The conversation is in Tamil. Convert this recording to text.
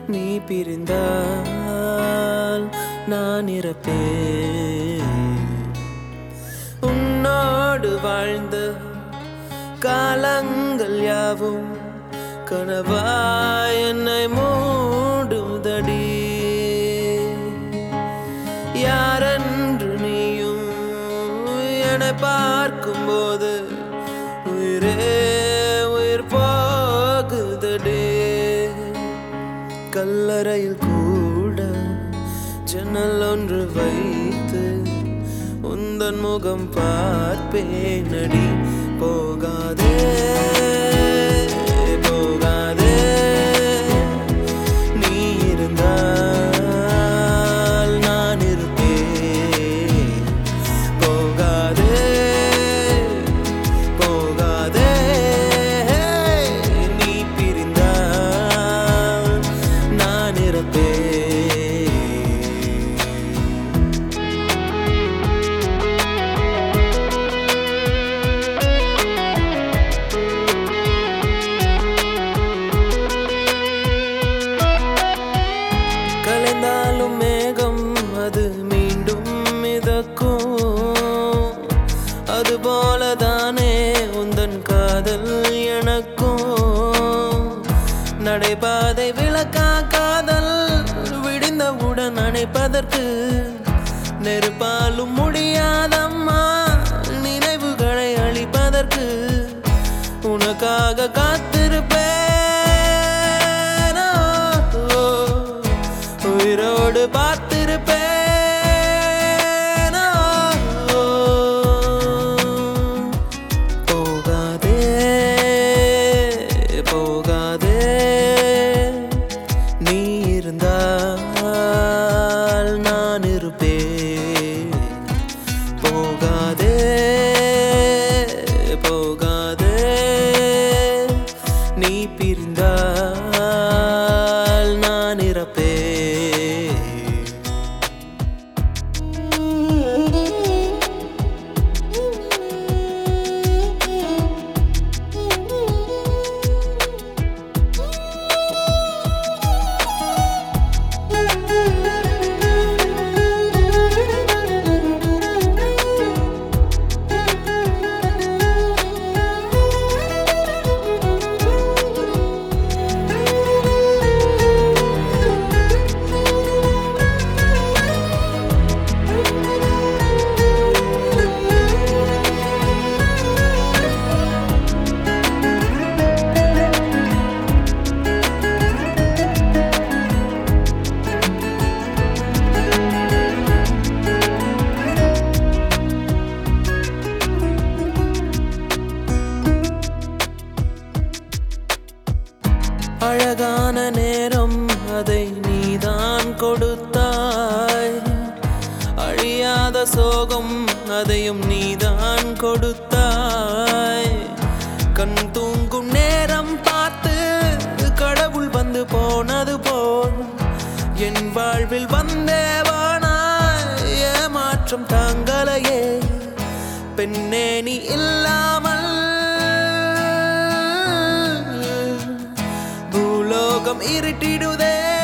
நீ பிரிந்தால் நான் இறப்பேன். உன்னோடு வாழ்ந்த காலங்கள் யாவும் கனவாய் என்னை மூடுதடி. யாரென்று நீயும் என்னை பார்க்கும்போது உயிரே உயிர் போகுதடி. கல்லறையில் கூட ஜன்னல் ஒன்று வைத்து உந்தன் முகம் பார்ப்பேனடி. போகாதே போகாதே, நீ இருந்தால் நான் இருப்பேன். போகாதே போகாதே, நீ பிரிந்தால் நான் இருப்பேன். கலைந்தாலும் மேகம் அது மீண்டும் மிதக்கும். அதுபோலதானே உந்தன் காதல் எனக்கும். நடைபாதை விளக்கா காதல் விடிந்தவுடன் அணைப்பதற்கு நெருப்பாலும் முடியாதம்மா. நினைவுகளை அழிப்பதற்கு உனக்காக காத்திருப்பேன். உயிரோடு பார்த்திருப்பேன். போகாதே போகாதே, நீ இருந்தால் நான் இருப்பேன். போகாதே போகாதே, நீ பிரிந்தால் நான் இறப்பேன். அழகான நேரம் அதை நீதான் கொடுத்தாய். அழியாத சோகம் அதையும் நீதான் கொடுத்தாய். கண் தூங்கும் நேரம் பார்த்து கடவுள் வந்து போனது போல் என் வாழ்வில் வந்தேவானாய். ஏமாற்றம் தாங்களையே பெண்ணே நீ இல்லாமல். பூலோகம் இருட்டிடுதே.